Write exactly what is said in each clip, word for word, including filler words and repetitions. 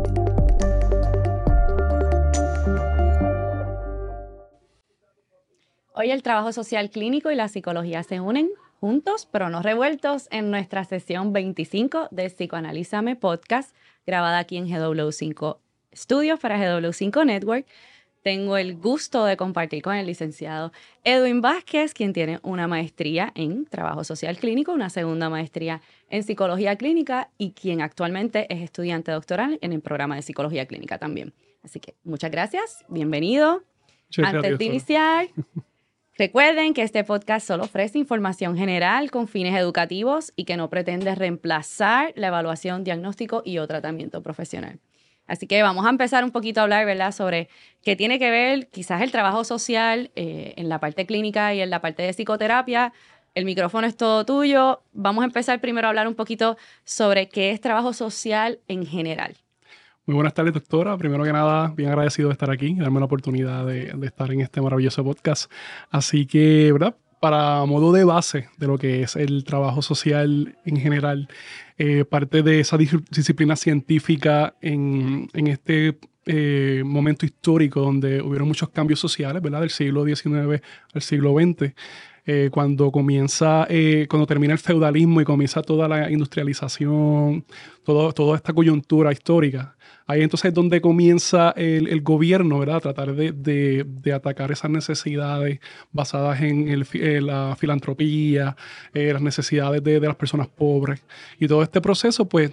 Hoy el trabajo social clínico y la psicología se unen juntos, pero no revueltos, en nuestra sesión veinticinco de Psicoanalízame Podcast, grabada aquí en G W cinco Studios para G W cinco Network. Tengo el gusto de compartir con el licenciado Edwin Vázquez, quien tiene una maestría en trabajo social clínico, una segunda maestría en psicología clínica y quien actualmente es estudiante doctoral en el programa de psicología clínica también. Así que muchas gracias, bienvenido. Muchas Antes gracias, de iniciar, recuerden que este podcast solo ofrece información general con fines educativos y que no pretende reemplazar la evaluación, diagnóstico y o tratamiento profesional. Así que vamos a empezar un poquito a hablar, ¿verdad?, sobre qué tiene que ver quizás el trabajo social eh, en la parte clínica y en la parte de psicoterapia. El micrófono es todo tuyo. Vamos a empezar primero a hablar un poquito sobre qué es trabajo social en general. Muy buenas tardes, doctora. Primero que nada, bien agradecido de estar aquí y darme la oportunidad de, de estar en este maravilloso podcast. Así que, ¿verdad?, para modo de base de lo que es el trabajo social en general, eh, parte de esa dis- disciplina científica en, en este eh, momento histórico donde hubieron muchos cambios sociales, ¿verdad?, del siglo diecinueve al siglo veinte. Eh, cuando comienza, eh, cuando termina el feudalismo y comienza toda la industrialización, todo, toda esta coyuntura histórica, ahí entonces es donde comienza el, el gobierno, ¿verdad?, a tratar de, de, de atacar esas necesidades basadas en, el, en la filantropía, eh, las necesidades de, de las personas pobres. Y todo este proceso, pues,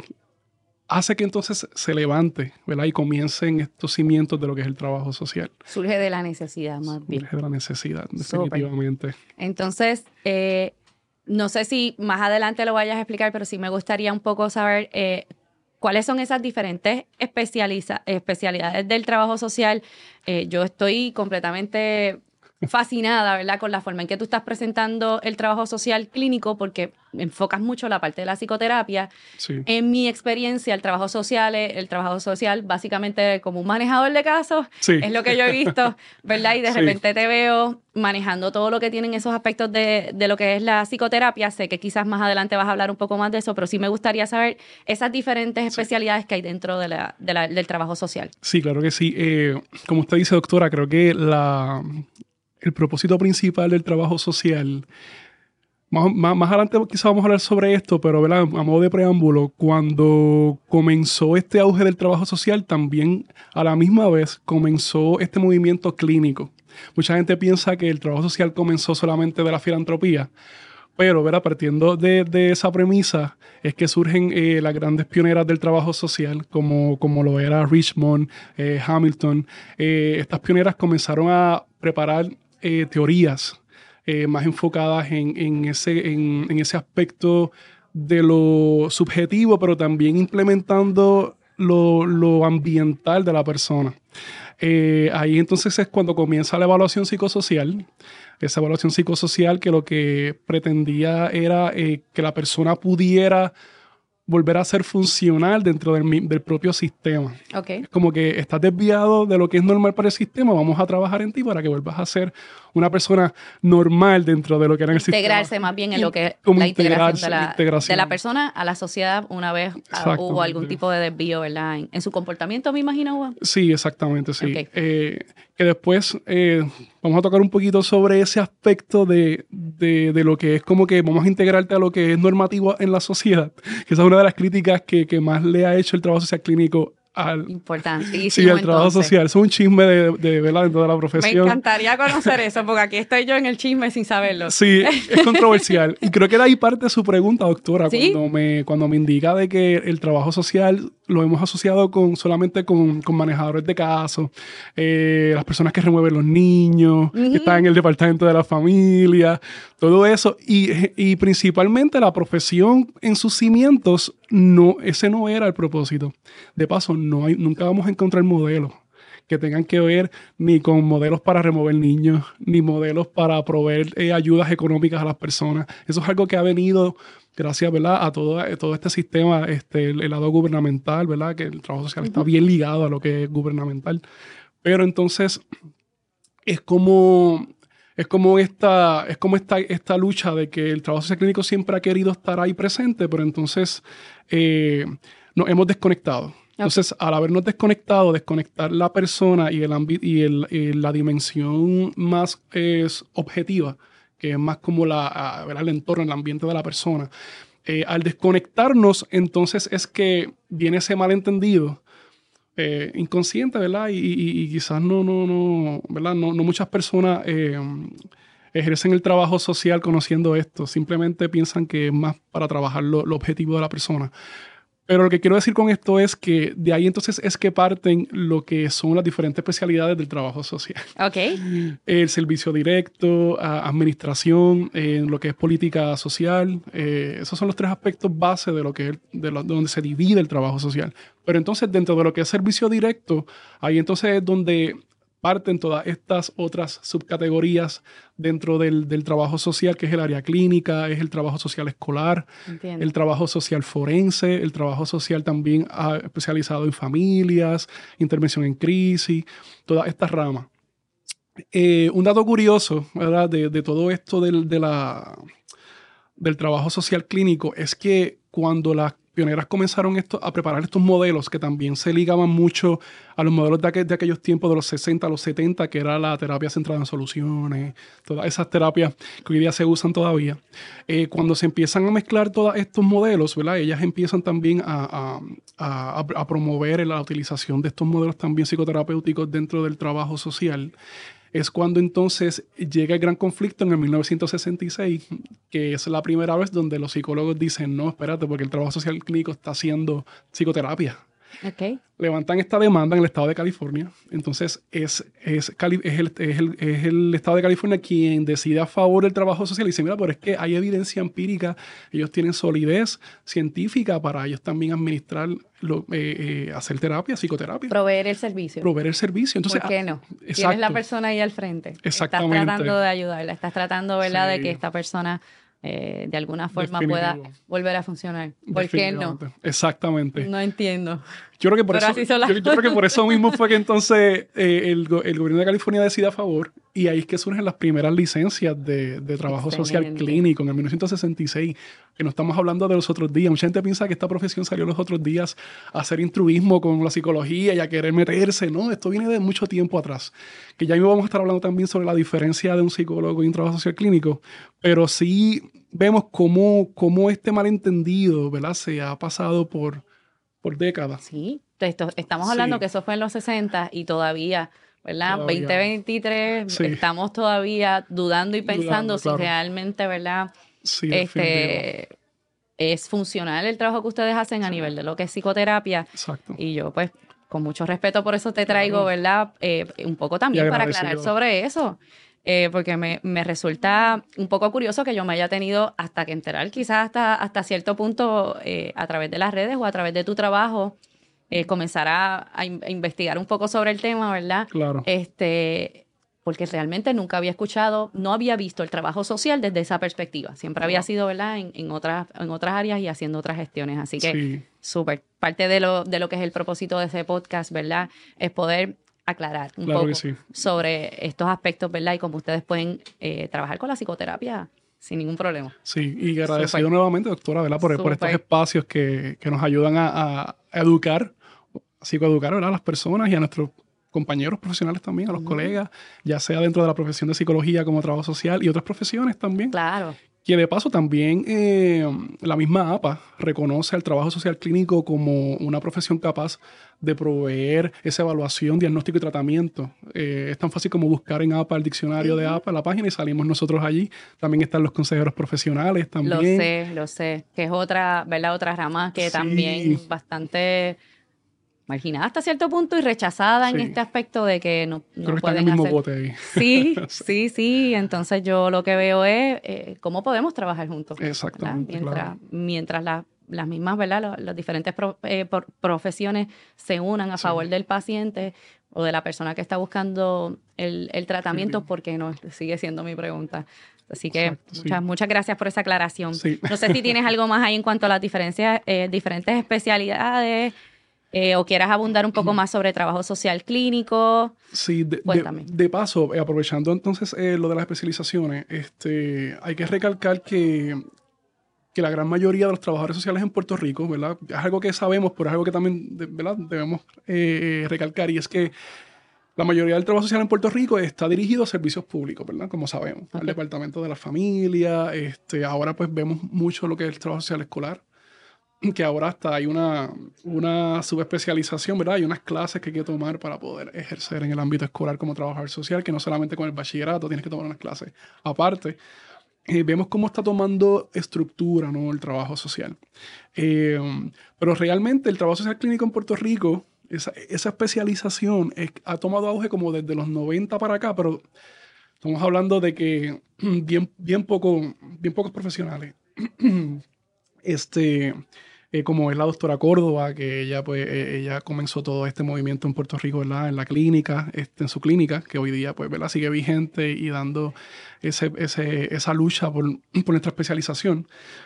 hace que entonces se levante, ¿verdad?, y comiencen estos cimientos de lo que es el trabajo social. Surge de la necesidad, más bien. Surge de la necesidad, definitivamente. Super. Entonces, eh, no sé si más adelante lo vayas a explicar, pero sí me gustaría un poco saber eh, cuáles son esas diferentes especializa- especialidades del trabajo social. Eh, yo estoy completamente fascinada, ¿verdad?, con la forma en que tú estás presentando el trabajo social clínico, porque enfocas mucho la parte de la psicoterapia. Sí. En mi experiencia, el trabajo social, es- el trabajo social básicamente como un manejador de casos, Sí. es lo que yo he visto, ¿verdad? Y de Sí. repente te veo manejando todo lo que tienen esos aspectos de, de lo que es la psicoterapia. Sé que quizás más adelante vas a hablar un poco más de eso, pero sí me gustaría saber esas diferentes especialidades que hay dentro de la, de la, del trabajo social. Sí, claro que sí. Eh, como usted dice, doctora, creo que la, el propósito principal del trabajo social, más, más, más adelante quizás vamos a hablar sobre esto, pero, ¿verdad?, a modo de preámbulo, cuando comenzó este auge del trabajo social, también a la misma vez comenzó este movimiento clínico. Mucha gente piensa que el trabajo social comenzó solamente de la filantropía, pero, ¿verdad?, partiendo de, de esa premisa es que surgen eh, las grandes pioneras del trabajo social, como, como lo era Richmond, eh, Hamilton. Eh, estas pioneras comenzaron a preparar eh, teorías eh, más enfocadas en, en, ese, en, en ese aspecto de lo subjetivo, pero también implementando lo, lo ambiental de la persona. Eh, ahí entonces es cuando comienza la evaluación psicosocial. Esa evaluación psicosocial que lo que pretendía era eh, que la persona pudiera volver a ser funcional dentro del, del propio sistema. Okay. Es como que estás desviado de lo que es normal para el sistema, vamos a trabajar en ti para que vuelvas a ser una persona normal dentro de lo que era el sistema. Integrarse más bien en lo que es como la integración de la, integración de la persona a la sociedad una vez a, hubo algún tipo de desvío, ¿verdad? En, en su comportamiento, me imagino, Juan. Sí, exactamente, sí. Okay. Eh, que después eh, vamos a tocar un poquito sobre ese aspecto de, de, de lo que es como que vamos a integrarte a lo que es normativo en la sociedad, que esa es una de las críticas que, que más le ha hecho el trabajo social clínico al, Importantísimo, sí, al trabajo entonces. social. Eso es un chisme de, de, ¿verdad?, dentro de la profesión. Me encantaría conocer eso, porque aquí estoy yo en el chisme sin saberlo. Sí, es controversial. Y creo que de ahí parte su pregunta, doctora, ¿Sí? cuando, me, cuando me indica de que el trabajo social lo hemos asociado con solamente con, con manejadores de casos, eh, las personas que remueven los niños, uh-huh. que están en el departamento de la familia, todo eso. Y, y principalmente la profesión en sus cimientos, no, ese no era el propósito. De paso, no hay, nunca vamos a encontrar modelos que tengan que ver ni con modelos para remover niños, ni modelos para proveer eh, ayudas económicas a las personas. Eso es algo que ha venido gracias, ¿verdad?, a todo, a todo este sistema, este, el, el lado gubernamental, ¿verdad?, que el trabajo social uh-huh. está bien ligado a lo que es gubernamental. Pero entonces es como, es como, esta, es como esta, esta lucha de que el trabajo social clínico siempre ha querido estar ahí presente, pero entonces eh, nos hemos desconectado. Entonces, al habernos desconectado, desconectar la persona y, el ambi- y, el, y la dimensión más es objetiva, que es más como la, a, ¿verdad? El entorno, el ambiente de la persona. Eh, al desconectarnos, entonces es que viene ese malentendido eh, inconsciente, ¿verdad? Y, y- y quizás no, no, no, ¿verdad? No, no muchas personas eh, ejercen el trabajo social conociendo esto. Simplemente piensan que es más para trabajar lo, lo objetivo de la persona. Pero lo que quiero decir con esto es que de ahí entonces es que parten lo que son las diferentes especialidades del trabajo social. Ok. El servicio directo, a- administración, eh, lo que es política social. Eh, esos son los tres aspectos base de lo que es, de, lo- de donde se divide el trabajo social. Pero entonces dentro de lo que es servicio directo, ahí entonces es donde parten todas estas otras subcategorías dentro del, del trabajo social, que es el área clínica, es el trabajo social escolar, Entiendo. el trabajo social forense, el trabajo social también ah, especializado en familias, intervención en crisis, todas estas ramas. Eh, un dato curioso, ¿verdad? De, de todo esto del, de la, del trabajo social clínico es que cuando las pioneras comenzaron esto, a preparar estos modelos que también se ligaban mucho a los modelos de, aqu- de aquellos tiempos de los sesenta a los setenta, que era la terapia centrada en soluciones, todas esas terapias que hoy día se usan todavía. Eh, cuando se empiezan a mezclar todos estos modelos, ¿verdad? Ellas empiezan también a, a, a, a promover la utilización de estos modelos también psicoterapéuticos dentro del trabajo social. Es cuando entonces llega el gran conflicto en el mil novecientos sesenta y seis, que es la primera vez donde los psicólogos dicen, no, espérate, porque el trabajo social clínico está haciendo psicoterapia. Ok. Levantan esta demanda en el estado de California. Entonces es, es, Cali- es, el, es, el, es el estado de California quien decide a favor del trabajo social y dice, mira, pero es que hay evidencia empírica, ellos tienen solidez científica para ellos también administrar, lo, eh, eh, hacer terapia, psicoterapia. Proveer el servicio. Proveer el servicio. Entonces, ¿Por qué no? ah, Tienes exacto. la persona ahí al frente. Exactamente. Estás tratando de ayudarla. Estás tratando, ¿verdad?, Sí. de que esta persona eh, de alguna forma pueda Definitivo. volver a funcionar. ¿Por qué no? Definitivamente. Exactamente. No entiendo. Yo creo que por Pero eso, así son las yo, yo creo que por eso mismo fue que entonces eh, el, go- el gobierno de California decide a favor y ahí es que surgen las primeras licencias de, de trabajo social Excelente. clínico en el mil novecientos sesenta y seis, que no estamos hablando de los otros días. Mucha gente piensa que esta profesión salió los otros días a hacer instruismo con la psicología y a querer meterse. No, esto viene de mucho tiempo atrás. Que ya mismo vamos a estar hablando también sobre la diferencia de un psicólogo y un trabajo social clínico, pero sí vemos cómo, cómo este malentendido, ¿verdad?, se ha pasado por, por décadas. Sí, esto- estamos hablando Sí. que eso fue en los sesenta y todavía, ¿verdad? Todavía. veinte veintitrés, Sí. estamos todavía dudando y pensando Dudando, si claro. realmente, ¿verdad? Sí, definitivo. Este, es funcional el trabajo que ustedes hacen a nivel de lo que es psicoterapia. Exacto. Y yo, pues, con mucho respeto por eso te traigo, Claro. ¿verdad? Eh, un poco también Y para aclarar agradecido. sobre eso. Eh, porque me, me resulta un poco curioso que yo me haya tenido hasta que enterar, quizás hasta, hasta cierto punto, eh, a través de las redes o a través de tu trabajo, eh, comenzar a, a in- a investigar un poco sobre el tema, ¿verdad? Claro. Este, porque realmente nunca había escuchado, no había visto el trabajo social desde esa perspectiva. Siempre había Wow. sido, ¿verdad?, en, en otras, en otras áreas y haciendo otras gestiones. Así que, Sí. súper. Parte de lo, de lo que es el propósito de ese podcast, ¿verdad?, es poder aclarar un Claro poco que sí. sobre estos aspectos, ¿verdad? Y cómo ustedes pueden eh, trabajar con la psicoterapia sin ningún problema. Sí, y agradecido Súper. nuevamente, doctora, ¿verdad? Por, por estos Súper. espacios que, que nos ayudan a, a educar, a psicoeducar, ¿verdad?, a las personas y a nuestros compañeros profesionales también, a los Ujú. colegas, ya sea dentro de la profesión de psicología como trabajo social y otras profesiones también. Claro. Que de paso también eh, la misma A P A reconoce al trabajo social clínico como una profesión capaz de proveer esa evaluación, diagnóstico y tratamiento. Eh, es tan fácil como buscar en A P A el diccionario de A P A, la página, y salimos nosotros allí. También están los consejeros profesionales también. Lo sé, lo sé. Que es otra, ¿verdad? Otra rama que Sí. también bastante marginada hasta cierto punto y rechazada en Sí. este aspecto de que no, no Creo que están en el pueden mismo hacer. bote ahí. Sí, sí, sí. Entonces yo lo que veo es eh, cómo podemos trabajar juntos. ¿verdad? Exactamente, Mientras, claro. mientras la- las mismas, ¿verdad? Los- Las diferentes pro- eh, por- profesiones se unan a Sí. favor del paciente o de la persona que está buscando el, el tratamiento, Definitivo. ¿por qué no? Sigue siendo mi pregunta. Así que Exacto, sí. muchas, muchas gracias por esa aclaración. Sí. No sé si tienes algo más ahí en cuanto a las diferencias, eh, diferentes especialidades eh, o quieras abundar un poco más sobre trabajo social clínico. Sí, de, de, Cuéntame. de paso, eh, aprovechando entonces eh, lo de las especializaciones, este, hay que recalcar que que la gran mayoría de los trabajadores sociales en Puerto Rico, ¿verdad? Es algo que sabemos, pero es algo que también, ¿verdad?, debemos eh, recalcar, y es que la mayoría del trabajo social en Puerto Rico está dirigido a servicios públicos, ¿verdad? Como sabemos, okay. Al Departamento de la Familia. Este, ahora pues vemos mucho lo que es el trabajo social escolar, que ahora hasta hay una, una subespecialización, ¿verdad? Hay unas clases que hay que tomar para poder ejercer en el ámbito escolar como trabajador social, que no solamente con el bachillerato, tienes que tomar unas clases aparte. Eh, vemos cómo está tomando estructura, ¿no?, el trabajo social. Eh, pero realmente el trabajo social clínico en Puerto Rico, esa, esa especialización es, ha tomado auge como desde los noventa para acá, pero estamos hablando de que bien, bien, poco, bien pocos profesionales. este, eh, como es la doctora Córdoba, que ella, pues, eh, ella comenzó todo este movimiento en Puerto Rico, ¿verdad?, en la clínica, este, en su clínica, que hoy día, pues, ¿verdad?, sigue vigente y dando ese, ese, esa lucha por, por nuestra especialización.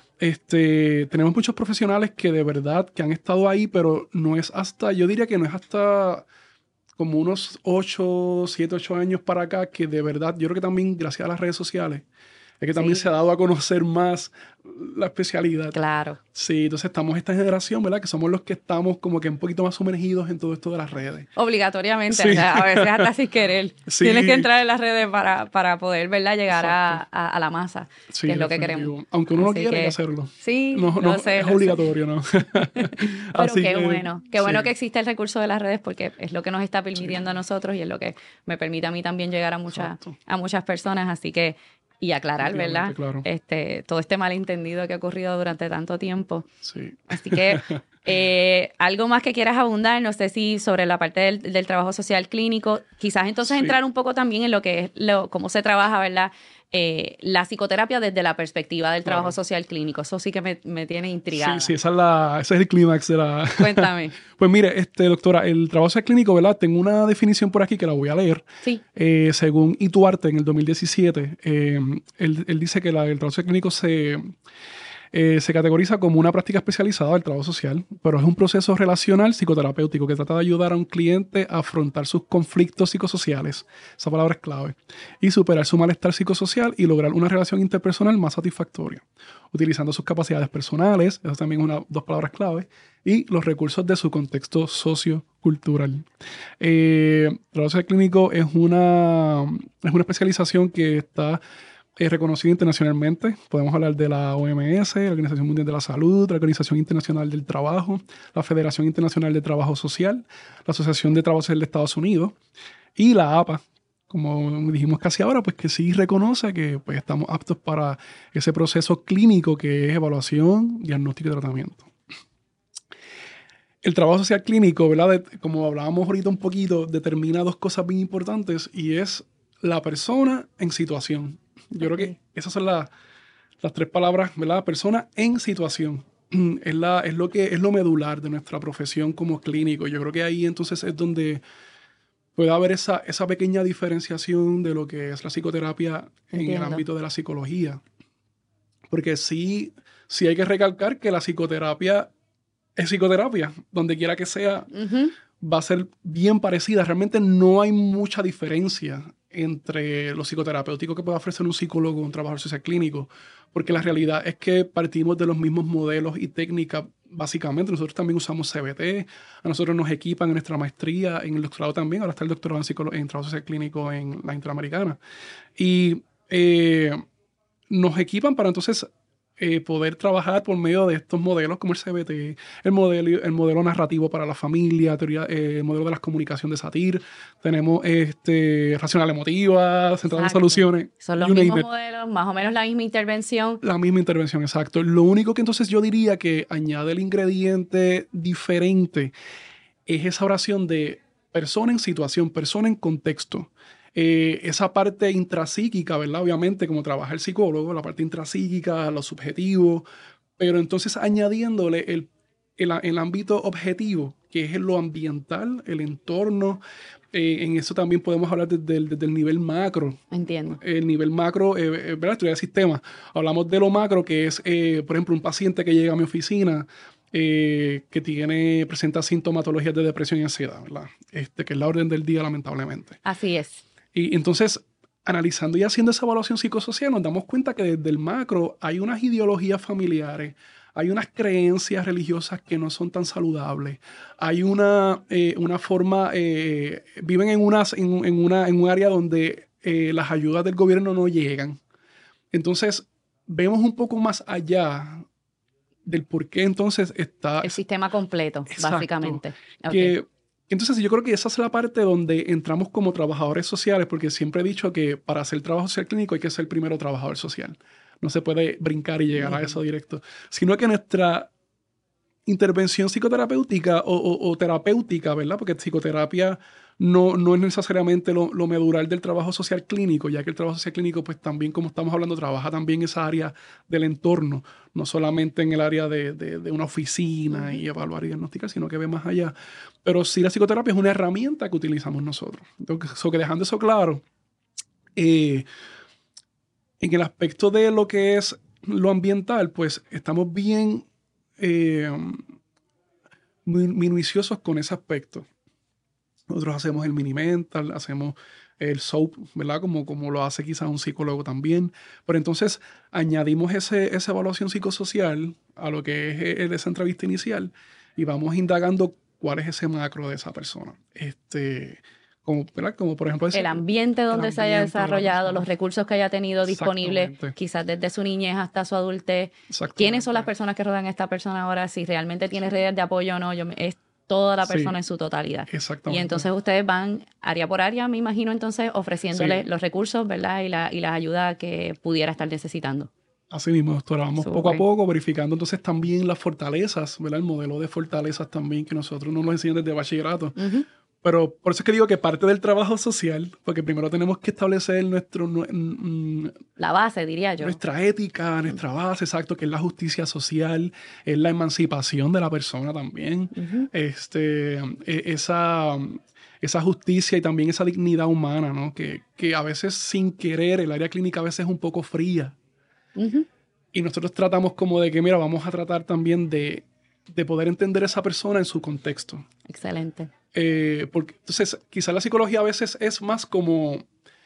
Este, tenemos muchos profesionales que de verdad que han estado ahí, pero no es hasta, yo diría que no es hasta como unos ocho, siete, ocho años para acá, que de verdad, yo creo que también gracias a las redes sociales, es que también sí. se ha dado a conocer más la especialidad. Claro. Sí, entonces estamos esta generación, ¿verdad?, que somos los que estamos como que un poquito más sumergidos en todo esto de las redes. Obligatoriamente, sí. o sea, a veces hasta sin querer. Sí. Tienes que entrar en las redes para, para poder, ¿verdad?, llegar a, a, a la masa, sí, que es lo que queremos. Aunque uno Así no quiera, que, hay que hacerlo. Sí, no, no sé, es obligatorio, ¿no? Pero Así qué que, bueno, qué bueno sí. que existe el recurso de las redes, porque es lo que nos está permitiendo sí. a nosotros y es lo que me permite a mí también llegar a, mucha, a muchas personas, así que y aclarar, ¿verdad? Claro. Este, todo este malentendido que ha ocurrido durante tanto tiempo. Sí. Así que, eh, algo más que quieras abundar, no sé si sobre la parte del, del trabajo social clínico, quizás entonces sí. entrar un poco también en lo que es, lo, cómo se trabaja, ¿verdad?, Eh, la psicoterapia desde la perspectiva del trabajo claro. social clínico. Eso sí que me, me tiene intrigada. Sí, sí, esa es la, ese es el clímax de la... Cuéntame. Pues mire, este, doctora, el trabajo social clínico, ¿verdad? Tengo una definición por aquí que la voy a leer. Sí. Eh, según Ituarte, en el dos mil diecisiete, eh, él, él dice que la, el trabajo social clínico se... Eh, se categoriza como una práctica especializada del trabajo social, pero es un proceso relacional psicoterapéutico que trata de ayudar a un cliente a afrontar sus conflictos psicosociales, esa palabra es clave, y superar su malestar psicosocial y lograr una relación interpersonal más satisfactoria, utilizando sus capacidades personales, eso también es una, dos palabras clave, y los recursos de su contexto sociocultural. Eh, el trabajo social clínico es una, es una especialización que está es reconocido internacionalmente. Podemos hablar de la O M S, la Organización Mundial de la Salud, la Organización Internacional del Trabajo, la Federación Internacional de Trabajo Social, la Asociación de Trabajo Social de Estados Unidos y la A P A, como dijimos casi ahora, pues que sí reconoce que pues, estamos aptos para ese proceso clínico que es evaluación, diagnóstico y tratamiento. El trabajo social clínico, ¿verdad?, de, como hablábamos ahorita un poquito, determina dos cosas bien importantes y es la persona en situación. Yo okay. creo que esas son la, las tres palabras, ¿verdad? Persona en situación. Es, la, es, lo que, es lo medular de nuestra profesión como clínico. Yo creo que ahí entonces es donde puede haber esa, esa pequeña diferenciación de lo que es la psicoterapia Entiendo. En el ámbito de la psicología. Porque sí, sí hay que recalcar que la psicoterapia es psicoterapia. Donde quiera que sea, uh-huh. va a ser bien parecida. Realmente no hay mucha diferencia entre lo psicoterapéutico que puede ofrecer un psicólogo o un trabajador social clínico, porque la realidad es que partimos de los mismos modelos y técnicas, básicamente. Nosotros también usamos C B T, a nosotros nos equipan en nuestra maestría, en el doctorado también, ahora está el doctorado en, psicolo- en trabajo social clínico en la Interamericana, y eh, nos equipan para entonces Eh, poder trabajar por medio de estos modelos como el C B T, el modelo, el modelo narrativo para la familia, teoría, eh, el modelo de la comunicación de Satir, tenemos este, racional emotiva, centrada en soluciones. Son los mismos modelos, más o menos la misma intervención. La misma intervención, exacto. Lo único que entonces yo diría que añade el ingrediente diferente es esa oración de persona en situación, persona en contexto. Eh, esa parte intrapsíquica, ¿verdad? Obviamente, como trabaja el psicólogo, la parte intrapsíquica, lo subjetivo, pero entonces añadiéndole el, el, el ámbito objetivo, que es lo ambiental, el entorno. Eh, en eso también podemos hablar desde el, desde el nivel macro. Entiendo. El nivel macro, eh, ¿verdad? Estudiar sistemas. Hablamos de lo macro, que es, eh, por ejemplo, un paciente que llega a mi oficina eh, que tiene, presenta sintomatologías de depresión y ansiedad, ¿verdad? Este, que es la orden del día, lamentablemente. Así es. Y entonces, analizando y haciendo esa evaluación psicosocial, nos damos cuenta que desde el macro hay unas ideologías familiares, hay unas creencias religiosas que no son tan saludables, hay una, eh, una forma, eh, viven en, unas, en, en, una, en un área donde eh, las ayudas del gobierno no llegan. Entonces, vemos un poco más allá del por qué entonces está... El sistema completo, exacto, básicamente. Que, okay. Entonces, yo creo que esa es la parte donde entramos como trabajadores sociales, porque siempre he dicho que para hacer trabajo social clínico hay que ser primero trabajador social. No se puede brincar y llegar uh-huh. a eso directo. Sino que nuestra intervención psicoterapéutica o, o, o terapéutica, ¿verdad? Porque psicoterapia no, no es necesariamente lo, lo medular del trabajo social clínico, ya que el trabajo social clínico, pues también, como estamos hablando, trabaja también esa área del entorno, no solamente en el área de, de, de una oficina uh-huh. y evaluar y diagnosticar, sino que ve más allá. Pero sí, la psicoterapia es una herramienta que utilizamos nosotros. Entonces, so que dejando eso claro, eh, en el aspecto de lo que es lo ambiental, pues estamos bien eh, minuciosos con ese aspecto. Nosotros hacemos el mini mental, hacemos el SOAP, ¿verdad? Como, como lo hace quizás un psicólogo también. Pero entonces añadimos ese, esa evaluación psicosocial a lo que es el, esa entrevista inicial y vamos indagando cuál es ese macro de esa persona. Este, como, ¿verdad? Como por ejemplo... Ese, el ambiente donde el se haya desarrollado, los recursos que haya tenido disponibles, quizás desde su niñez hasta su adultez. ¿Quiénes son las personas que rodean a esta persona ahora? Si realmente tiene redes de apoyo o no. Yo, es toda la persona sí, en su totalidad. Exactamente. Y entonces ustedes van área por área, me imagino, entonces ofreciéndole sí. los recursos, ¿verdad? Y, la, y las ayudas que pudiera estar necesitando. Así mismo, doctora. Vamos Super. poco a poco verificando entonces también las fortalezas, ¿verdad? El modelo de fortalezas también que nosotros nos lo enseñan desde bachillerato. Uh-huh. Pero por eso es que digo que parte del trabajo social, porque primero tenemos que establecer nuestro... Mm, la base, diría yo. Nuestra ética, nuestra base, exacto, que es la justicia social, es la emancipación de la persona también. Uh-huh. Este, esa, esa justicia y también esa dignidad humana, ¿no? Que, que a veces sin querer, el área clínica a veces es un poco fría. Uh-huh. Y nosotros tratamos como de que, mira, vamos a tratar también de, de poder entender a esa persona en su contexto. Excelente. Eh, porque entonces quizás la psicología a veces es más como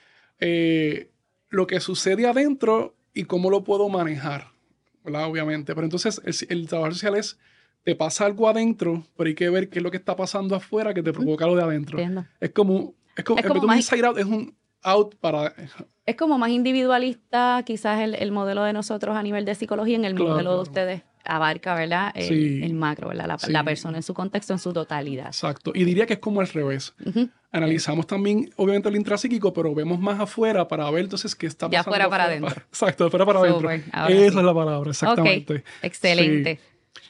eh, lo que sucede adentro y cómo lo puedo manejar, ¿verdad? Obviamente. Pero entonces el, el trabajo social es, te pasa algo adentro, pero hay que ver qué es lo que está pasando afuera que te provoca lo de adentro. Entiendo. Es como, es como, es como como un más, inside out, es un out para... Es como más individualista quizás el, el modelo de nosotros a nivel de psicología, en el claro, modelo de ustedes abarca, ¿verdad? El, sí, el macro, ¿verdad? La, sí. la persona en su contexto, en su totalidad. Exacto. Y diría que es como al revés. Uh-huh. Analizamos también, obviamente, el intrapsíquico, pero vemos más afuera para ver entonces qué está pasando. De afuera para adentro. Para, exacto, de afuera para adentro. Esa sí. es la palabra, exactamente. Okay. Excelente. Sí.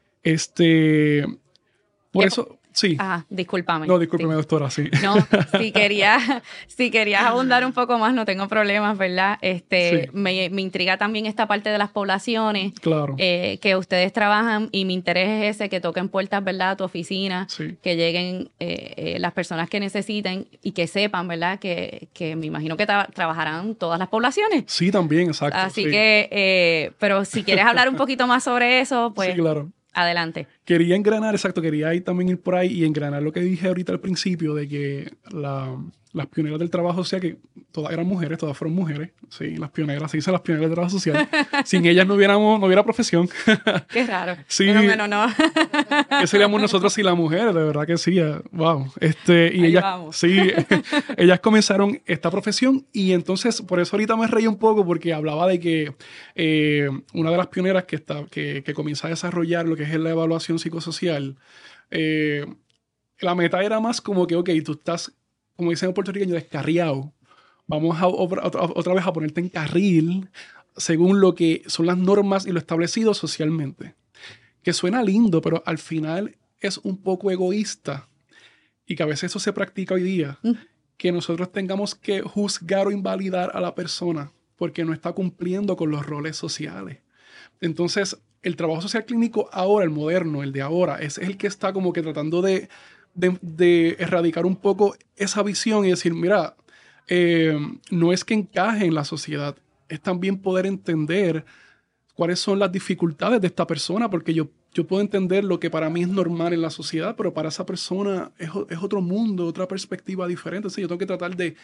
Este, por ¿Qué? eso... Sí. Ajá, discúlpame. No, discúlpeme, sí. doctora, sí. No, si querías si querías abundar un poco más, no tengo problemas, ¿verdad? Este, sí. me, me intriga también esta parte de las poblaciones. Claro. Eh, que ustedes trabajan y mi interés es ese, que toquen puertas, ¿verdad? A tu oficina, sí. que lleguen eh, eh, las personas que necesiten y que sepan, ¿verdad? Que, que me imagino que tra- trabajarán todas las poblaciones. Sí, también, exacto. Así sí. que, eh, pero si quieres hablar un poquito más sobre eso, pues... Sí, claro. Adelante. Quería engranar, exacto, quería ir también ir por ahí y engranar lo que dije ahorita al principio de que la, las pioneras del trabajo social, que todas eran mujeres, todas fueron mujeres, sí, las pioneras, se dicen las pioneras del trabajo social. Sin ellas no hubiéramos, no hubiera profesión. Qué raro. Sí. Pero bueno, no. ¿Qué seríamos nosotros sin las mujeres? De verdad que sí. Wow. Este, y ahí ellas, vamos. sí, ellas comenzaron esta profesión y entonces por eso ahorita me reí un poco porque hablaba de que eh, una de las pioneras que, está, que, que comienza a desarrollar lo que es la evaluación psicosocial, eh, la meta era más como que, ok, tú estás, como dicen en puertorriqueño, descarriado. Vamos a, otra, otra vez a ponerte en carril según lo que son las normas y lo establecido socialmente. Que suena lindo, pero al final es un poco egoísta y que a veces eso se practica hoy día, mm. que nosotros tengamos que juzgar o invalidar a la persona porque no está cumpliendo con los roles sociales. Entonces, el trabajo social clínico ahora, el moderno, el de ahora, es el que está como que tratando de, de, de erradicar un poco esa visión y decir, mira, eh, no es que encaje en la sociedad, es también poder entender cuáles son las dificultades de esta persona, porque yo, yo puedo entender lo que para mí es normal en la sociedad, pero para esa persona es, es otro mundo, otra perspectiva diferente. Entonces yo tengo que tratar de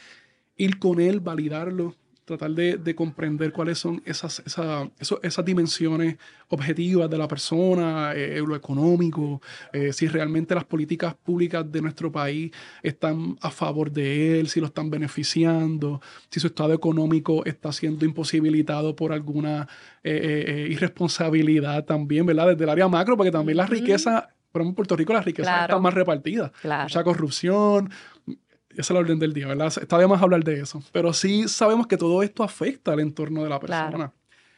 ir con él, validarlo, tratar de, de comprender cuáles son esas, esa, eso- esas dimensiones objetivas de la persona, eh, lo económico, eh, si realmente las políticas públicas de nuestro país están a favor de él, si lo están beneficiando, si su estado económico está siendo imposibilitado por alguna eh, eh, eh, irresponsabilidad también, ¿verdad? Desde el área macro, porque también la Ujú. riqueza, por ejemplo, en Puerto Rico la riqueza Claro. está más repartida. Claro. Mucha corrupción, esa es la orden del día, ¿verdad? Está de más hablar de eso. Pero sí sabemos que todo esto afecta al entorno de la persona. Claro.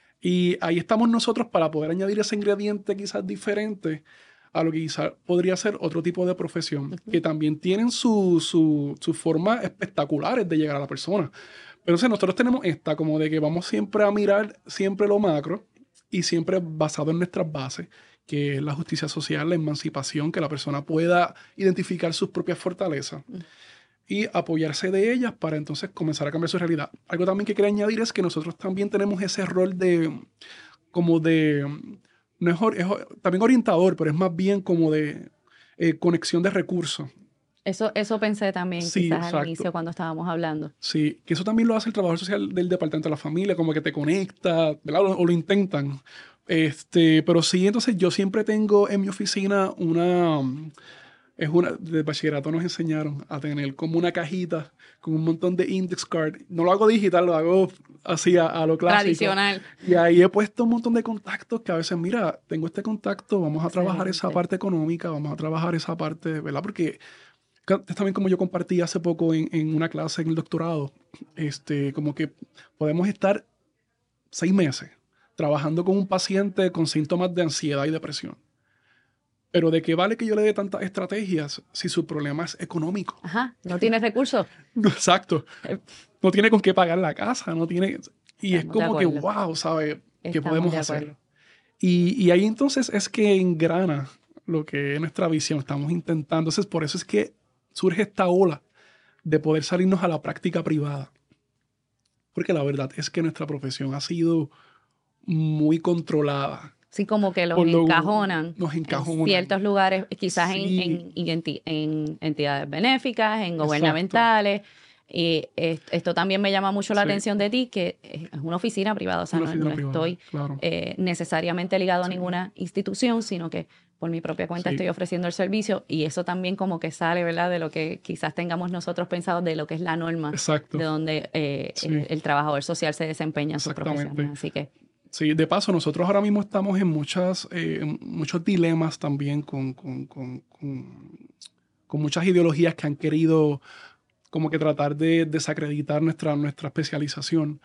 Y ahí estamos nosotros para poder añadir ese ingrediente quizás diferente a lo que quizás podría ser otro tipo de profesión, Ujú. que también tienen sus su, su formas espectaculares de llegar a la persona. Pero entonces nosotros tenemos esta, como de que vamos siempre a mirar siempre lo macro y siempre basado en nuestras bases, que es la justicia social, la emancipación, que la persona pueda identificar sus propias fortalezas Mm. y apoyarse de ellas para entonces comenzar a cambiar su realidad. Algo también que quería añadir es que nosotros también tenemos ese rol de, como de, no es, or- es or- también orientador, pero es más bien como de eh, conexión de recursos. Eso, eso pensé también Sí, quizás al exacto. inicio cuando estábamos hablando. Sí, que eso también lo hace el trabajador social del Departamento de la Familia, como que te conecta, ¿verdad? O, o lo intentan. Este, pero sí, entonces yo siempre tengo en mi oficina una, es una, de bachillerato nos enseñaron a tener como una cajita con un montón de index card. No lo hago digital, lo hago así a, a lo clásico. Tradicional. Y ahí he puesto un montón de contactos que a veces, mira, tengo este contacto, vamos a trabajar esa Excelente. parte económica, vamos a trabajar esa parte, ¿verdad? Porque ca- es también como yo compartí hace poco en, en una clase en el doctorado, este, como que podemos estar seis meses trabajando con un paciente con síntomas de ansiedad y depresión. Pero ¿de qué vale que yo le dé tantas estrategias si su problema es económico? Ajá, no tienes recursos. Exacto. Eh, No tiene con qué pagar la casa, no tiene... Y es Estamos de como que, acuerdo. wow, ¿sabe? ¿Qué Estamos podemos de hacer? acuerdo. Y, y ahí entonces es que engrana lo que es nuestra visión. Estamos intentando. Entonces, por eso es que surge esta ola de poder salirnos a la práctica privada. Porque la verdad es que nuestra profesión ha sido muy controlada. Sí, como que los Por lo- encajonan nos en encajonan. ciertos lugares, quizás en, Sí. en, identi- en entidades benéficas, en Exacto. gubernamentales. Y es- esto también me llama mucho la Sí. atención de ti, que es una oficina privada, o sea, Una no, oficina no privada, estoy claro. eh, necesariamente ligado a Sí. ninguna institución, sino que por mi propia cuenta Sí. estoy ofreciendo el servicio y eso también como que sale, ¿verdad? De lo que quizás tengamos nosotros pensado de lo que es la norma Exacto. de donde eh, Sí. el, el trabajador social se desempeña en su Exactamente. profesión. Así que Sí, de paso, nosotros ahora mismo estamos en muchas, eh, en muchos dilemas también con, con, con, con, con muchas ideologías que han querido como que tratar de desacreditar nuestra, nuestra especialización.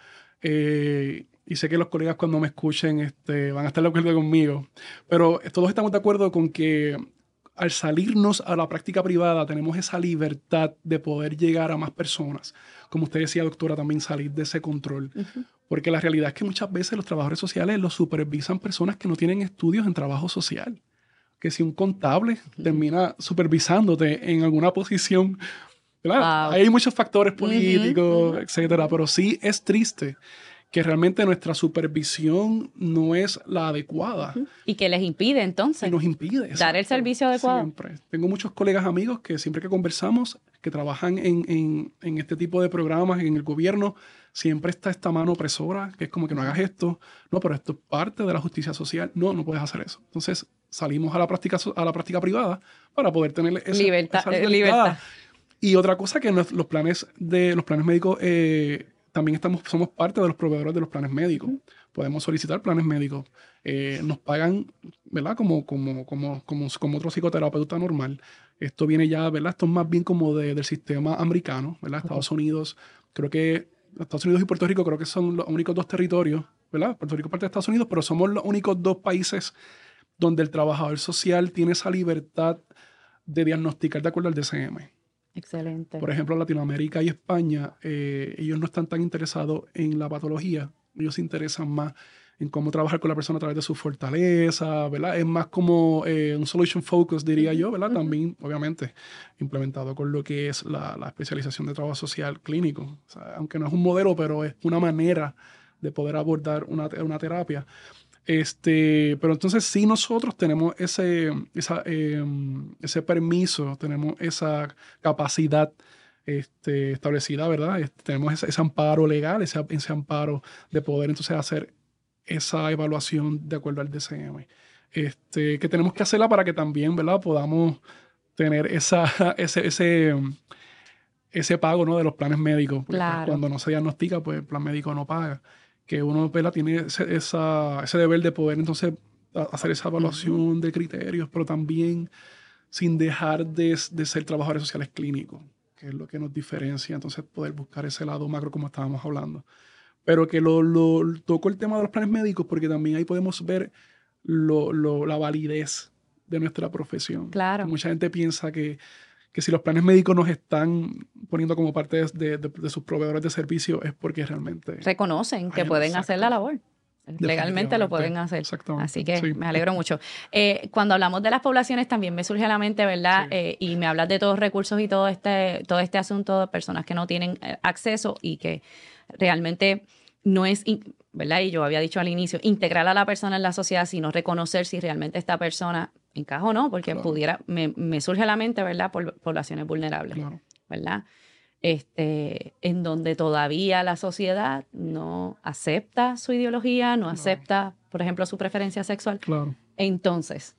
Eh, y sé que los colegas cuando me escuchen este, van a estar de acuerdo conmigo, pero todos estamos de acuerdo con que al salirnos a la práctica privada tenemos esa libertad de poder llegar a más personas. Como usted decía, doctora, también salir de ese control. ujú. Porque la realidad es que muchas veces los trabajadores sociales los supervisan personas que no tienen estudios en trabajo social. Que si un contable termina supervisándote en alguna posición, ¿verdad? Wow. Hay muchos factores Ujú, políticos, ujú, etcétera, ujú. pero sí es triste que realmente nuestra supervisión no es la adecuada Ujú. Y que les impide y entonces nos impide. dar el exacto, servicio adecuado. Siempre. Tengo muchos colegas amigos que siempre que conversamos, que trabajan en, en, en este tipo de programas en el gobierno, siempre está esta mano opresora, que es como que no hagas esto, no, pero esto es parte de la justicia social, no, no puedes hacer eso. Entonces salimos a la práctica, so- a la práctica privada para poder tener ese- Libertad, esa eh, libertad. libertad. Y otra cosa que los, los planes de los planes médicos eh, también estamos, somos parte de los proveedores de los planes médicos. Ujú. Podemos solicitar planes médicos. Eh, nos pagan, ¿verdad? Como, como, como, como, como otro psicoterapeuta normal. Esto viene ya, ¿verdad? Esto es más bien como de- del sistema americano, ¿verdad? Ok. Estados Unidos, creo que Estados Unidos y Puerto Rico creo que son los únicos dos territorios, ¿verdad? Puerto Rico es parte de Estados Unidos, pero somos los únicos dos países donde el trabajador social tiene esa libertad de diagnosticar de acuerdo al D C M. Excelente. Por ejemplo, Latinoamérica y España, eh, ellos no están tan interesados en la patología, ellos se interesan más en cómo trabajar con la persona a través de su fortaleza, ¿verdad? Es más como eh, un solution focus, diría Ujú, yo, ¿verdad? ujú. También, obviamente, implementado con lo que es la, la especialización de trabajo social clínico. O sea, aunque no es un modelo, pero es una manera de poder abordar una, te- una terapia. Este, pero entonces sí nosotros tenemos ese, esa, eh, ese permiso, tenemos esa capacidad este, establecida, ¿verdad? Este, tenemos ese, ese amparo legal, ese, ese amparo de poder entonces hacer esa evaluación de acuerdo al D C M. Este, que tenemos que hacerla para que también, ¿verdad?, podamos tener esa, ese, ese, ese pago, ¿no?, de los planes médicos. Porque Claro. pues, cuando no se diagnostica, pues el plan médico no paga. Que uno, ¿verdad?, tiene ese, esa, ese deber de poder entonces hacer esa evaluación uh-huh. de criterios, pero también sin dejar de, de ser trabajadores sociales clínicos, que es lo que nos diferencia, entonces poder buscar ese lado macro como estábamos hablando. Pero que lo, lo toco el tema de los planes médicos porque también ahí podemos ver lo, lo, la validez de nuestra profesión. Claro. Que mucha gente piensa que, que si los planes médicos nos están poniendo como parte de, de, de, de sus proveedores de servicio es porque realmente... reconocen que pueden exacto. hacer la labor. Legalmente lo pueden hacer. Exactamente. Así que sí. me alegro mucho. Eh, cuando hablamos de las poblaciones también me surge a la mente, ¿verdad? Sí. Eh, y me hablas de todos los recursos y todo este, todo este asunto de personas que no tienen acceso y que realmente no es, ¿verdad? Y yo había dicho al inicio, integrar a la persona en la sociedad, sino reconocer si realmente esta persona encaja o no, porque claro. pudiera, me, me surge a la mente, ¿verdad? Por poblaciones vulnerables, claro. ¿verdad? Este, en donde todavía la sociedad no acepta su ideología, no acepta, no. por ejemplo, su preferencia sexual. Claro. Entonces,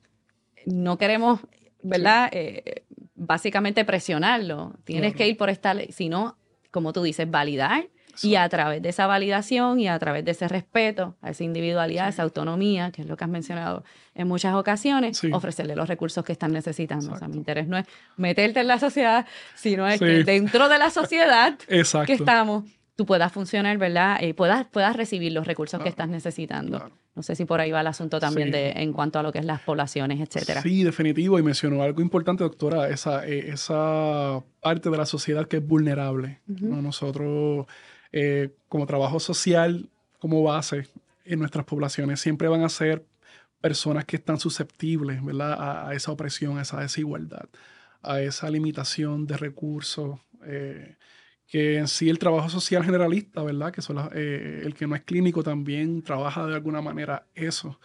no queremos, ¿verdad? Sí. Eh, básicamente presionarlo. Tienes claro. que ir por esta ley, sino, como tú dices, validar. Sí. Y a través de esa validación y a través de ese respeto a esa individualidad, sí. esa autonomía, que es lo que has mencionado en muchas ocasiones, sí. ofrecerle los recursos que están necesitando. Exacto. O sea, mi interés no es meterte en la sociedad, sino es sí. que dentro de la sociedad que estamos, tú puedas funcionar, ¿verdad? Y puedas, puedas recibir los recursos claro. que estás necesitando. Claro. No sé si por ahí va el asunto también sí. de, en cuanto a lo que es las poblaciones, etcétera. Sí, definitivo. Y mencionó algo importante, doctora, esa, eh, esa parte de la sociedad que es vulnerable. Uh-huh. ¿no? Nosotros... Eh, como trabajo social, como base en nuestras poblaciones, siempre van a ser personas que están susceptibles, ¿verdad?, a, a esa opresión, a esa desigualdad, a esa limitación de recursos, eh, que en sí el trabajo social generalista, ¿verdad?, que son las, eh, el que no es clínico también trabaja de alguna manera eso.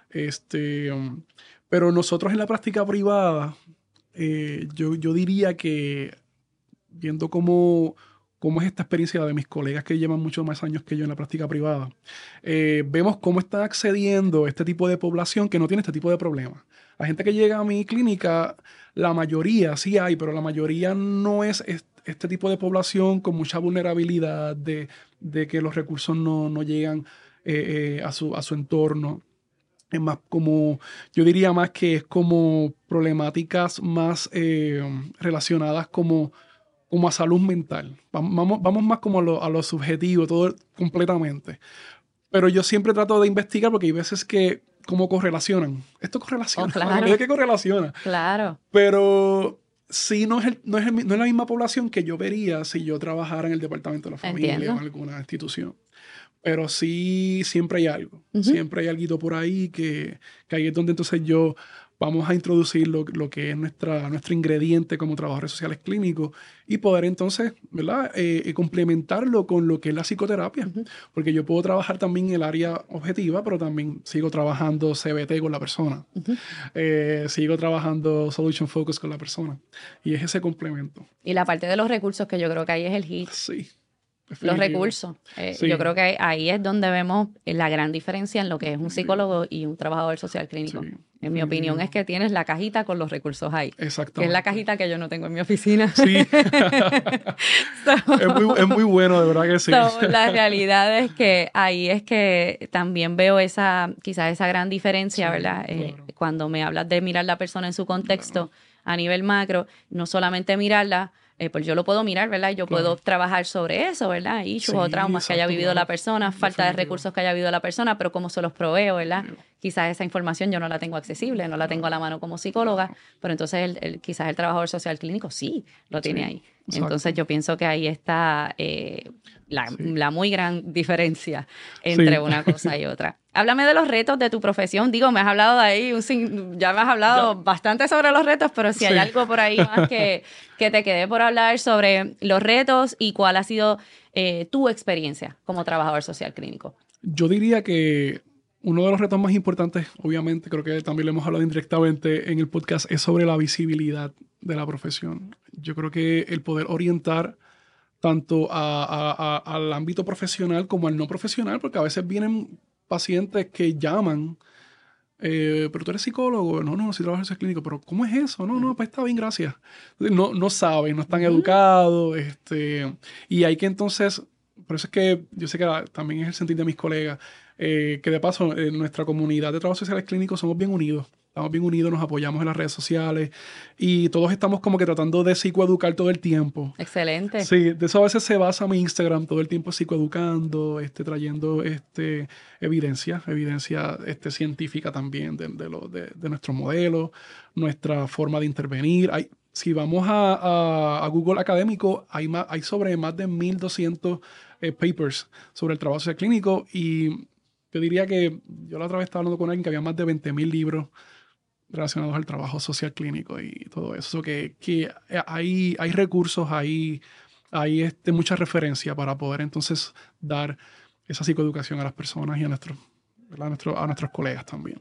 Este, um, pero nosotros en la práctica privada, eh, yo, yo diría que viendo cómo... cómo es esta experiencia de mis colegas que llevan muchos más años que yo en la práctica privada, eh, vemos cómo están accediendo este tipo de población que no tiene este tipo de problemas. La gente que llega a mi clínica, la mayoría, sí hay, pero la mayoría no es este tipo de población con mucha vulnerabilidad, de, de que los recursos no, no llegan eh, eh, a, su, a su entorno. Es más como, yo diría más que es como problemáticas más eh, relacionadas como... como a salud mental. Vamos, vamos más como a lo, a lo subjetivo, todo completamente. Pero yo siempre trato de investigar porque hay veces que cómo correlacionan. Esto correlaciona. Oh, claro. Es que correlaciona. Claro. Pero sí no es, el, no, es el, no es la misma población que yo vería si yo trabajara en el departamento de la familia Entiendo. O en alguna institución. Pero sí siempre hay algo. Uh-huh. Siempre hay algo por ahí que, que ahí es donde entonces yo... vamos a introducir lo, lo que es nuestra, nuestro ingrediente como trabajadores sociales clínicos y poder entonces, ¿verdad?, eh, complementarlo con lo que es la psicoterapia. Uh-huh. Porque yo puedo trabajar también en el área objetiva, pero también sigo trabajando C B T con la persona. Uh-huh. Eh, sigo trabajando Solution Focus con la persona. Y es ese complemento. Y la parte de los recursos, que yo creo que ahí es el hit. Sí. Los recursos. Eh, sí. Yo creo que ahí es donde vemos la gran diferencia en lo que es un psicólogo y un trabajador social clínico. Sí. En mi opinión es que tienes la cajita con los recursos ahí. Exactamente. Que es la cajita que yo no tengo en mi oficina. Sí. so, es, muy, es muy bueno, de verdad que sí. So, la realidad es que ahí es que también veo esa, quizás esa gran diferencia, sí, ¿verdad? Claro. Eh, cuando me hablas de mirar la persona en su contexto, claro. a nivel macro, no solamente mirarla, Eh, pues yo lo puedo mirar, ¿verdad? Yo claro. puedo trabajar sobre eso, ¿verdad? Issues sí, o traumas exacto, que haya vivido claro. la persona, falta Definitivo. de recursos que haya vivido la persona, pero cómo se los proveo, ¿verdad? Sí. Quizás esa información yo no la tengo accesible, no la tengo a la mano como psicóloga, claro. pero entonces el, el, quizás el trabajador social clínico sí lo tiene sí, ahí. Exacto. Entonces yo pienso que ahí está eh, la, sí. la muy gran diferencia entre sí. una cosa y otra. Háblame de los retos de tu profesión. Digo, me has hablado de ahí, un, ya me has hablado ya. bastante sobre los retos, pero si sí. hay algo por ahí más que, que te quede por hablar sobre los retos y cuál ha sido eh, tu experiencia como trabajador social clínico. Yo diría que uno de los retos más importantes, obviamente, creo que también lo hemos hablado indirectamente en el podcast, es sobre la visibilidad de la profesión. Yo creo que el poder orientar tanto a, a, a, al ámbito profesional como al no profesional, porque a veces vienen pacientes que llaman, eh, pero tú eres psicólogo, no, no, si trabajas en clínico, pero ¿cómo es eso? No, no, pues está bien, gracias. No, no saben, no están uh-huh. educados, este, y hay que entonces, por eso es que yo sé que la, también es el sentir de mis colegas, eh, que de paso en nuestra comunidad de trabajos sociales clínicos somos bien unidos. Estamos bien unidos, nos apoyamos en las redes sociales y todos estamos como que tratando de psicoeducar todo el tiempo. Excelente. Sí, de eso a veces se basa mi Instagram, todo el tiempo psicoeducando, este, trayendo este, evidencia, evidencia este, científica también de, de, lo, de, de nuestro modelo, nuestra forma de intervenir. Hay, si vamos a, a, a Google Académico, hay, más, hay sobre más de mil doscientos eh, papers sobre el trabajo social clínico y yo diría que yo la otra vez estaba hablando con alguien que había más de veinte mil libros relacionados al trabajo social clínico y todo eso, que, que hay, hay recursos, hay, hay este, mucha referencia para poder entonces dar esa psicoeducación a las personas y a nuestros, a nuestro, a nuestros colegas también.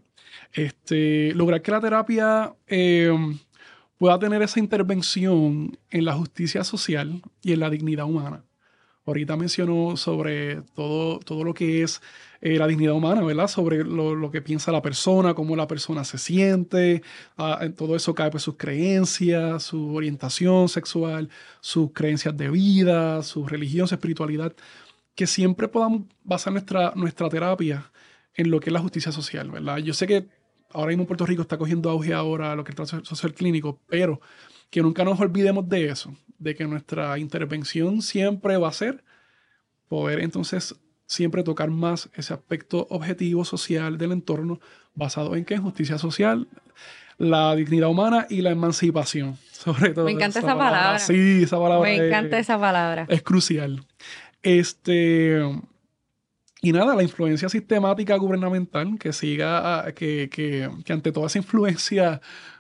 Este, lograr que la terapia eh, pueda tener esa intervención en la justicia social y en la dignidad humana. Ahorita mencionó sobre todo, todo lo que es eh, la dignidad humana, ¿verdad? Sobre lo, lo que piensa la persona, cómo la persona se siente. Uh, en todo eso cae pues sus creencias, su orientación sexual, sus creencias de vida, su religión, su espiritualidad. Que siempre podamos basar nuestra, nuestra terapia en lo que es la justicia social, ¿verdad? Yo sé que ahora mismo en Puerto Rico está cogiendo auge ahora lo que es el trabajo social clínico, pero que nunca nos olvidemos de eso, de que nuestra intervención siempre va a ser poder entonces siempre tocar más ese aspecto objetivo social del entorno basado en qué, en justicia social, la dignidad humana y la emancipación, sobre todo. Me encanta esa, esa palabra. palabra. Sí, esa palabra. Me encanta es, esa palabra. Es crucial. Este, y nada, la influencia sistemática gubernamental, que siga, que, que, que ante toda esa influencia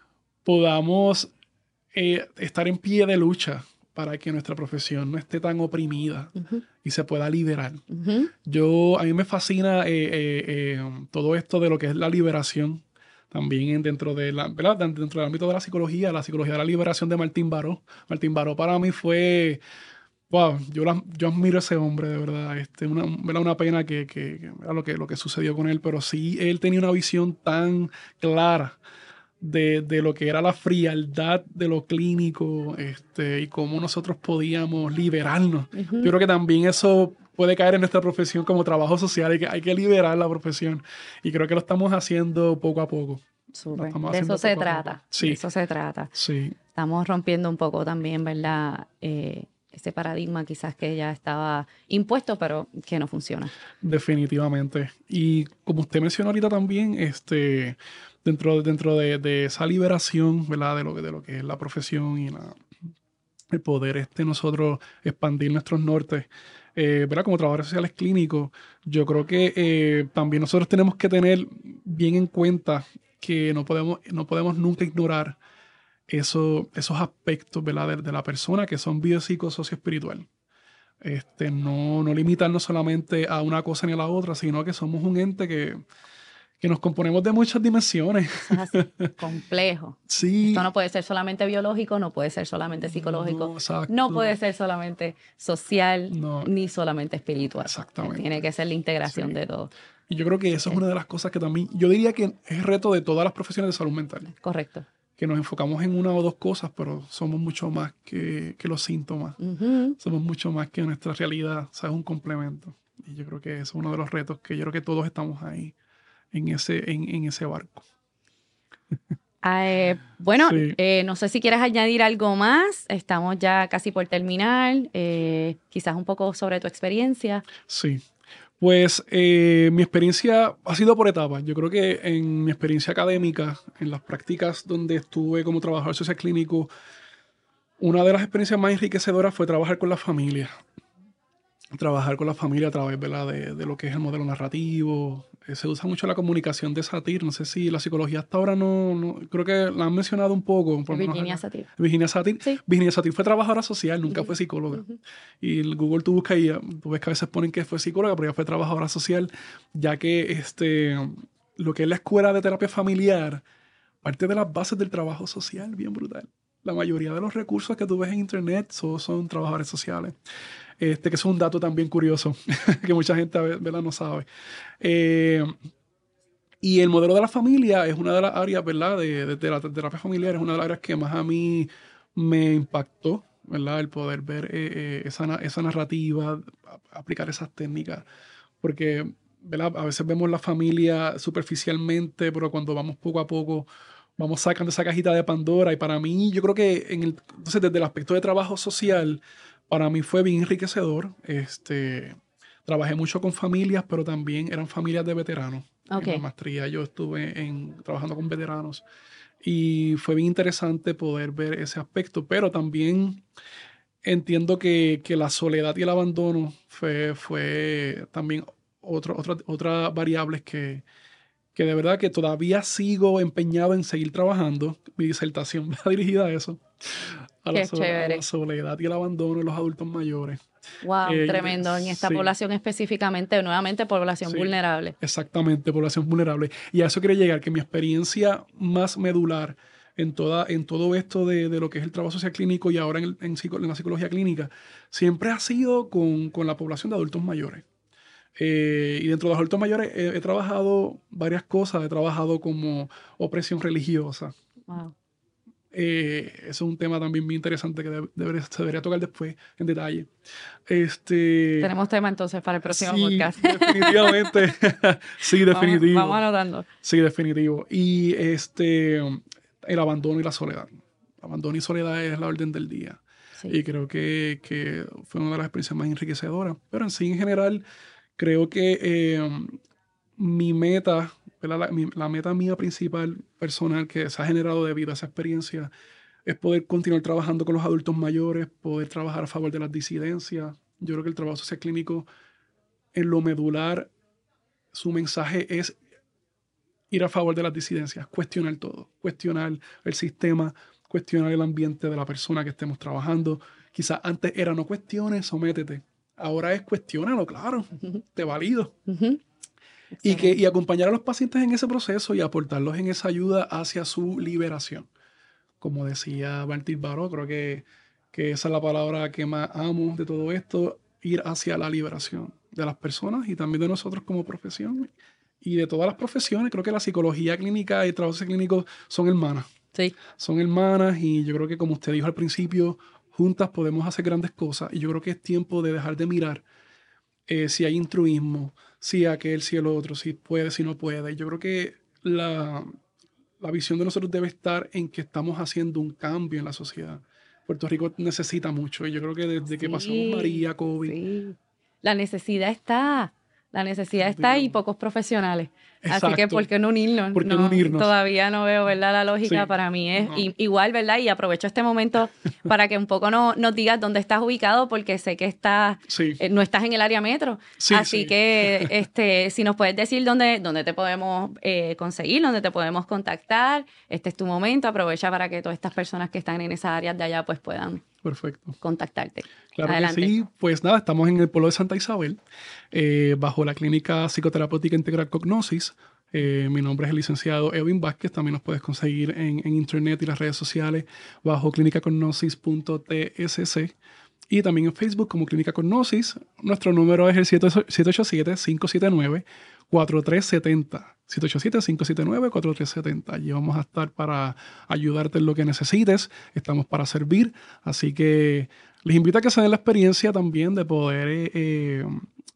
podamos eh, estar en pie de lucha para que nuestra profesión no esté tan oprimida uh-huh. y se pueda liberar. Uh-huh. Yo, a mí me fascina eh, eh, eh, todo esto de lo que es la liberación, también dentro, de la, ¿verdad? dentro del ámbito de la psicología, la psicología de la liberación de Martín Baró. Martín Baró para mí fue, wow, yo, la, yo admiro a ese hombre, de verdad. Este, una, una pena que, que, que lo, que lo que sucedió con él, pero sí, él tenía una visión tan clara De, de lo que era la frialdad de lo clínico este, y cómo nosotros podíamos liberarnos. Uh-huh. Yo creo que también eso puede caer en nuestra profesión como trabajo social y que hay que liberar la profesión. Y creo que lo estamos haciendo poco a poco. Súper. De eso se trata. Sí. De eso se trata. Sí. Estamos rompiendo un poco también, ¿verdad? Eh, ese paradigma quizás que ya estaba impuesto, pero que no funciona. Definitivamente. Y como usted mencionó ahorita también, este... Dentro, dentro de, de esa liberación, ¿verdad? De lo, de lo que es la profesión y la, el poder este nosotros expandir nuestros nortes, eh, ¿verdad? Como trabajadores sociales clínicos, yo creo que eh, también nosotros tenemos que tener bien en cuenta que no podemos, no podemos nunca ignorar eso, esos aspectos, ¿verdad? De, de la persona que son biopsicosocioespiritual. Este, no, no limitarnos solamente a una cosa ni a la otra, sino que somos un ente que que nos componemos de muchas dimensiones. Es así, complejo. Sí. Esto no puede ser solamente biológico, no puede ser solamente psicológico, no, no puede ser solamente social, no. ni solamente espiritual. Exactamente. Tiene que ser la integración sí. de todo. Y yo creo que eso sí. es una de las cosas que también, yo diría que es el reto de todas las profesiones de salud mental. Correcto. Que nos enfocamos en una o dos cosas, pero somos mucho más que, que los síntomas. Uh-huh. Somos mucho más que nuestra realidad, o sea, es un complemento. Y yo creo que eso es uno de los retos que yo creo que todos estamos ahí. En ese, en, en ese barco. Eh, bueno, sí. eh, no sé si quieres añadir algo más. Estamos ya casi por terminar. Eh, quizás un poco sobre tu experiencia. Sí. Pues eh, mi experiencia ha sido por etapas. Yo creo que en mi experiencia académica, en las prácticas donde estuve como trabajador social clínico, una de las experiencias más enriquecedoras fue trabajar con la familia. trabajar con la familia a través, ¿verdad? De, de lo que es el modelo narrativo. Eh, se usa mucho la comunicación de Satir. No sé si la psicología hasta ahora no, no creo que la han mencionado un poco. Por Virginia Satir. Virginia Satir. Sí. Virginia Satir fue trabajadora social, nunca uh-huh. fue psicóloga. Uh-huh. Y el Google tú buscas y tú ves que a veces ponen que fue psicóloga, pero ella fue trabajadora social, ya que este, lo que es la escuela de terapia familiar, parte de las bases del trabajo social, bien brutal. La mayoría de los recursos que tú ves en internet son, son trabajadores sociales. Este, que es un dato también curioso, que mucha gente ¿verdad? No sabe. Eh, y el modelo de la familia es una de las áreas, ¿verdad? De, de, de la terapia familiar, es una de las áreas que más a mí me impactó, ¿verdad? El poder ver eh, eh, esa, esa narrativa, aplicar esas técnicas. Porque, ¿verdad? A veces vemos la familia superficialmente, pero cuando vamos poco a poco, vamos sacando esa cajita de Pandora. Y para mí, yo creo que en el, entonces, desde el aspecto de trabajo social, para mí fue bien enriquecedor. Este, trabajé mucho con familias, pero también eran familias de veteranos. Okay. En la maestría yo estuve en, trabajando con veteranos y fue bien interesante poder ver ese aspecto, pero también entiendo que, que la soledad y el abandono fue, fue también otro, otra, otra variables que, que de verdad que todavía sigo empeñado en seguir trabajando. Mi disertación va dirigida a eso. A la, so, a la soledad y el abandono de los adultos mayores. Wow, eh, tremendo. En esta sí. población específicamente, nuevamente población sí, vulnerable. Exactamente, población vulnerable. Y a eso quiero llegar, que mi experiencia más medular en, toda, en todo esto de, de lo que es el trabajo social clínico y ahora en, el, en, psico, en la psicología clínica, siempre ha sido con, con la población de adultos mayores. Eh, y dentro de los adultos mayores he, he trabajado varias cosas. He trabajado como opresión religiosa. Wow. Eh, eso es un tema también muy interesante que debe, debería, se debería tocar después en detalle. Este, Tenemos tema entonces para el próximo sí, podcast. Definitivamente. Sí, definitivo. Vamos, vamos anotando. Sí, definitivo. Y este, el abandono y la soledad. Abandono y soledad es la orden del día. Sí. Y creo que, que fue una de las experiencias más enriquecedoras. Pero en sí, en general, creo que eh, mi meta... La, la, la meta mía principal, personal, que se ha generado debido a esa experiencia, es poder continuar trabajando con los adultos mayores, poder trabajar a favor de las disidencias. Yo creo que el trabajo social clínico, en lo medular, su mensaje es ir a favor de las disidencias, cuestionar todo, cuestionar el sistema, cuestionar el ambiente de la persona que estemos trabajando. Quizás antes era no cuestiones, sométete. Ahora es cuestiónalo, claro, uh-huh. te valido. Uh-huh. Y, que, y acompañar a los pacientes en ese proceso y aportarlos en esa ayuda hacia su liberación. Como decía Martín Baró, creo que, que esa es la palabra que más amo de todo esto, ir hacia la liberación de las personas y también de nosotros como profesión. Y de todas las profesiones, creo que la psicología clínica y el trabajo clínico son hermanas. Sí. Son hermanas y yo creo que, como usted dijo al principio, juntas podemos hacer grandes cosas. Y yo creo que es tiempo de dejar de mirar eh, si hay intruismo, si aquel, si el otro, si puede, si no puede. Yo creo que la, la visión de nosotros debe estar en que estamos haciendo un cambio en la sociedad. Puerto Rico necesita mucho y yo creo que desde que sí, pasamos María, COVID... Sí. La necesidad está, la necesidad está y pocos profesionales. Exacto. Así que, ¿por qué no unirnos? ¿Por qué no, no unirnos? Todavía no veo, ¿verdad? La lógica sí. para mí es no. y, igual, ¿verdad? Y aprovecho este momento para que un poco no, nos digas dónde estás ubicado, porque sé que estás, sí. eh, no estás en el área metro. Sí, Así sí. que, este, si nos puedes decir dónde, dónde te podemos eh, conseguir, dónde te podemos contactar, este es tu momento. Aprovecha para que todas estas personas que están en esas áreas de allá pues puedan Perfecto. contactarte. Claro Adelante. que sí. Pues nada, estamos en el pueblo de Santa Isabel, eh, bajo la Clínica Psicoterapéutica Integral Cognosis. Eh, mi nombre es el licenciado Edwin Vázquez. También nos puedes conseguir en, en internet y las redes sociales bajo clínica cognosis punto t s c y también en Facebook como Clínica Cognosis. Nuestro número es el siete ocho siete, cinco siete nueve, cuatro tres siete cero. siete ocho siete, cinco siete nueve, cuatro tres siete cero. Allí vamos a estar para ayudarte en lo que necesites. Estamos para servir. Así que les invito a que se den la experiencia también de poder eh,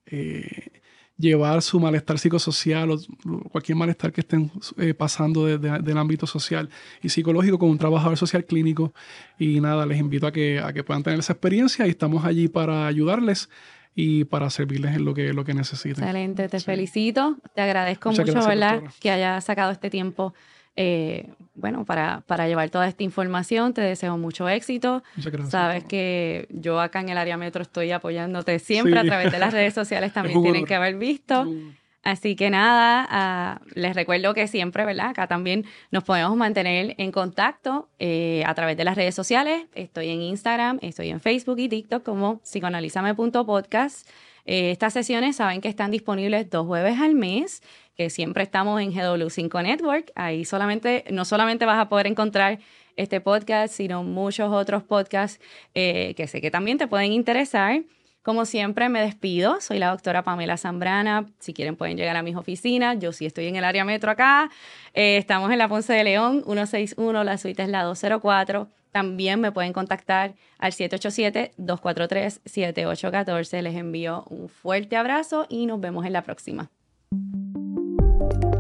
eh, llevar su malestar psicosocial o cualquier malestar que estén eh, pasando de, de, del ámbito social y psicológico con un trabajador social clínico. Y nada, les invito a que, a que puedan tener esa experiencia y estamos allí para ayudarles y para servirles en lo que, lo que necesiten. Excelente, te sí. felicito. Te agradezco Muchas mucho, gracias, ¿verdad? doctora. Que hayas sacado este tiempo eh, bueno, para, para llevar toda esta información. Te deseo mucho éxito. Muchas gracias. Sabes que yo acá en el área metro estoy apoyándote siempre Sí. a través de las redes sociales, también tienen que haber visto. Uh, Así que nada, uh, les recuerdo que siempre, ¿verdad? Acá también nos podemos mantener en contacto eh, a través de las redes sociales. Estoy en Instagram, estoy en Facebook y TikTok como psicoanalízame punto podcast. Eh, estas sesiones saben que están disponibles dos jueves al mes, que siempre estamos en G W cinco Network. Ahí solamente, no solamente vas a poder encontrar este podcast, sino muchos otros podcasts eh, que sé que también te pueden interesar. Como siempre, me despido. Soy la doctora Pamela Zambrana. Si quieren, pueden llegar a mis oficinas. Yo sí estoy en el área metro acá. Eh, estamos en la Ponce de León, ciento sesenta y uno. La suite es la doscientos cuatro. También me pueden contactar al siete ocho siete, dos cuatro tres, siete ocho uno cuatro. Les envío un fuerte abrazo y nos vemos en la próxima.